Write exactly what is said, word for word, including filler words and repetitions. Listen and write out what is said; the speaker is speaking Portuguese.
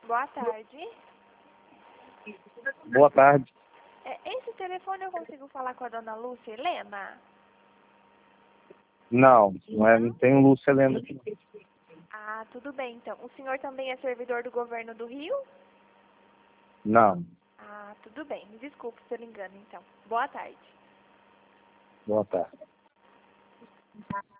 Boa tarde. Boa tarde. É, esse telefone eu consigo falar com a dona Lúcia Helena? Não, não, é, não tem Lúcia Helena aqui. Ah, tudo bem então. O senhor também é servidor do governo do Rio? Não. Ah, tudo bem. Me desculpe pelo engano então. Boa tarde. Boa tarde.